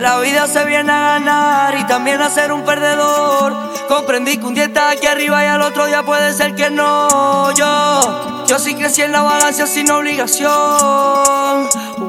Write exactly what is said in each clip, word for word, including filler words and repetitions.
La vida se viene a ganar y también a ser un perdedor. Comprendí que un día está aquí arriba y al otro día puede ser que no. Yo, yo sí crecí en la vagancia sin obligación.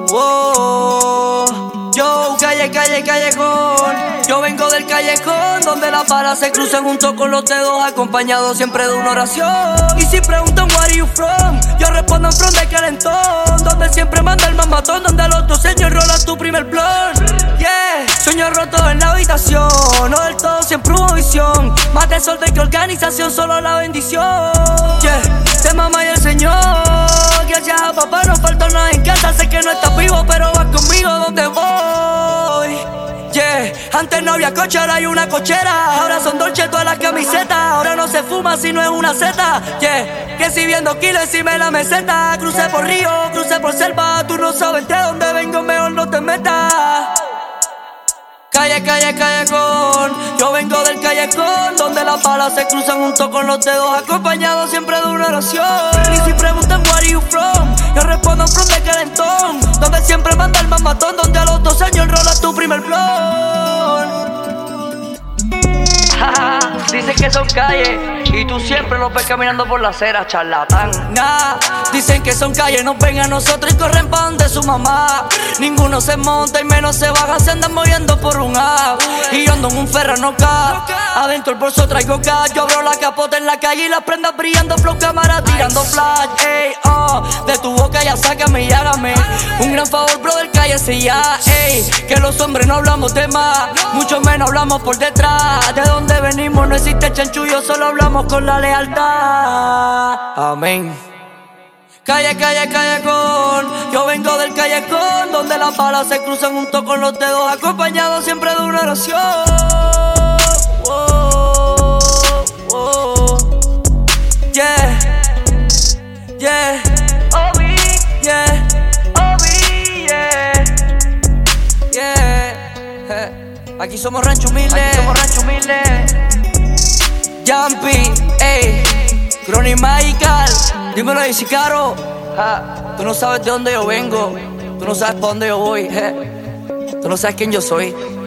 Oh, yo, calle, calle, callejón. Yo vengo del callejón donde las balas se cruzan junto con los dedos, acompañado siempre de una oración. Y si preguntan where are you from, yo respondo en front de Calentón, donde siempre manda el mamatón, donde al otro señor rola tu primer blon. Yeah, sueños rotos en la habitación, no del todo, siempre hubo visión. Más de sol de que organización, solo la bendición. Yeah, se mama y el Señor, gracias a papá no falta nada en casa. Sé que no estás vivo, pero vas conmigo donde voy. Yeah, antes no había coche, ahora hay una cochera. Ahora son dolce todas las camisetas. Ahora no se fuma si no es una zeta. Yeah, que si viendo kilos encima de la meseta. Crucé por río, crucé por selva. Tú no sabes de dónde vengo, mejor no te metas. Calle, calle, callejón. Yo vengo del callejón donde las balas se cruzan junto con los dedos, acompañado siempre de una oración. Y si preguntan where are you from, yo respondo from de Calentón, donde siempre manda el mamatón, donde a los dos años rolas tu primer blon. Dicen que son calles y tú siempre los ves caminando por la acera, charlatán. Nah, dicen que son calles, nos ven a nosotros y corren pa' donde su mamá. Ninguno se monta y menos se baja, se andan moviendo por un app. Y yo ando en un Ferrano K, adentro el bolso traigo gas. Yo abro la capota en la calle y las prendas brillando, flow cámara tirando flash. Ey, oh, de tu boca ya sácame y hágame un gran favor, brother, cállese ya. Ey, que los hombres no hablamos de más, mucho menos hablamos por detrás. De donde venimos no existe chanchullo, solo hablamos con la lealtad. Amén. Calle, calle, callejón. Yo vengo del callejón donde las balas se cruzan junto con los dedos, acompañado siempre de una oración. Oh, oh, yeah, yeah, Obi, yeah, Obi, yeah, yeah. Aquí somos Rancho Humilde, aquí somos Rancho Humilde. Jumpy, ey, Chronic Magical. Dímelo ahí, Sicaro. Ja, tú no sabes de dónde yo vengo, tú no sabes para dónde yo voy, je. Tú no sabes quién yo soy.